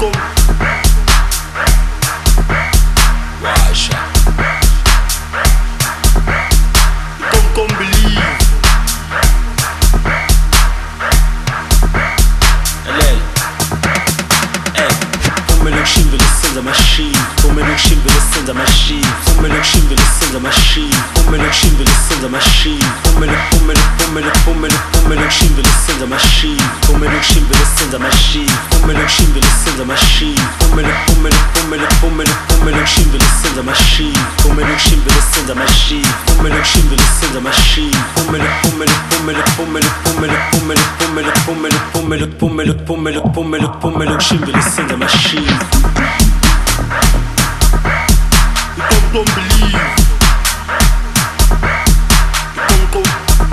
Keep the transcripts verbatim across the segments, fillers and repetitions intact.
Russia. Come, come believe. Lel. Hey. Umeluk shimbi lisenza machine. Umeluk shimbi lisenza machine. Umeluk shimbi lisenza machine. Umeluk shimbi lisenza machine. Umeluk umeluk umeluk umeluk umeluk shimbi lisenza machine. Umeluk shimbi lisenza machine. Umeluk shimbi lisenza machine. Umeluk umeluk umeluk umeluk umeluk shimbi lisenza machine. Umeluk shimbi lisenza machine. Umeluk shimbi lisenza machine. Umeluk umeluk umeluk umeluk umeluk umeluk umeluk umeluk umeluk umeluk umeluk umeluk umeluk shimbi lisenza machine. You don't, don't believe. You don't go.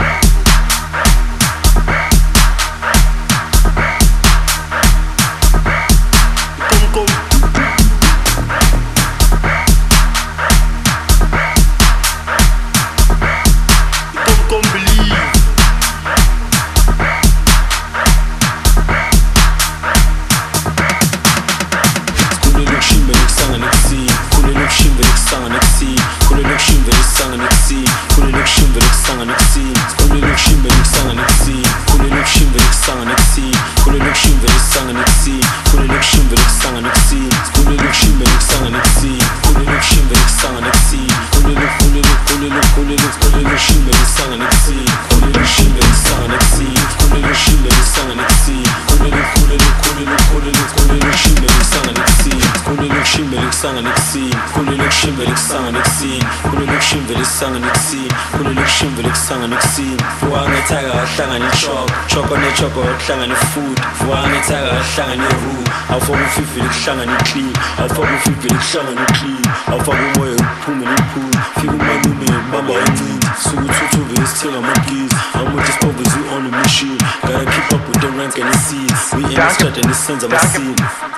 Hlangane food, vuane thaga hlangane room. Awufaka ufivile kuhlangane clean, awufaka ufivile kuhlangane clean. Awufaka umoya uphume nepool, fika umalume bamba incindi. Sukuthuthuve isithenga amagizi, amuthi ispoverty on the machine. Gotta keep up with the rank and the seeds. We in the strat and the sense of a scene.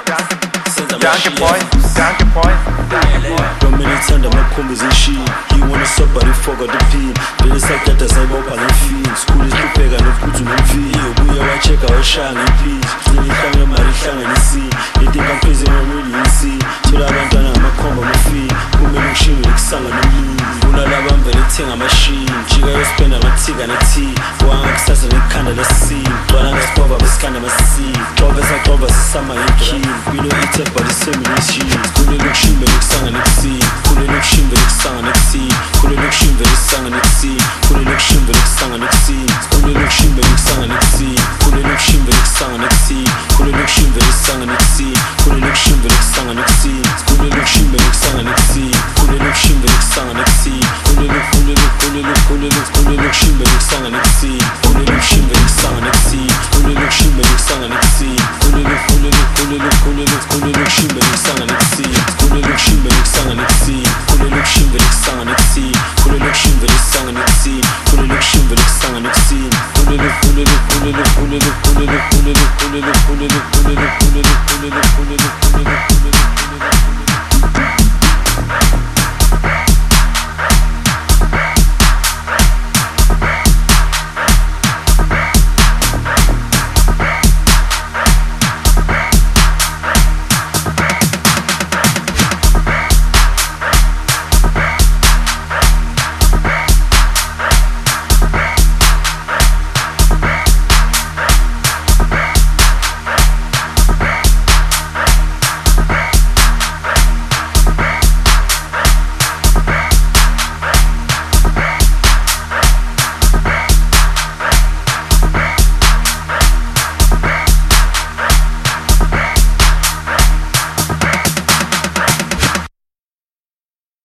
Danke boy, danke boy, danke boy. Domini thanda amakhombi zeshini. He wanna stop but he forgot the pin. Vele sakuthatha sayibopha ngemfini. School isihlupheka nokuthi unomfini. Ubuye wachecka washaya ngempili. Selihlanga imali ihlanga nesini. They think I'm crazy and I'm really insane. Thola abantwana ngamakhomba amafini. Kumele ngishimile kusanga nomlimi. Kulala bamvele thenga amashini. Jika yospenda ngathika nethi. Wanga kusasa nekhanda lesini. Gcwala ngesibova besikhanda amasini. Xobe saxoba sisama ngekhini. Bilo ithe but it's same machine. Kulele kushimbe kusanga nekusini. Kulele kushimbe kusanga nekusini. Kulele kushimbe kusanga nekusini. Kulele kushimbe kusanga nekusini. Kulele kushimbe kusanga nekusini. Kulele kushimbe kusanga nekusini. Kulele kushimbe kusanga nekusini. Kulele kushimbe kusanga nekusini. Kulele kushimbe kusanga nekusini. Kulele kushimbe kusanga nekusini. Kulele kulele kulele kulele kulele kushimbe kusanga nekusini. Kulele kushimbe kusanga nekusini. Kulele kushimbe kusanga nekusini. Kulele kulele kulele kulele kulele kushimbe kusanga nekusini. Kulele kushimbe kusanga nekusini. Kulele kushimbe kusanga nekusini. Kulele kushimbe kusanga nekusini. Kulele kushimbe kusanga nekusini. Kulele kulele kulele kulele kulele kulele kulele kulele kulele kulele kulele kulele kulele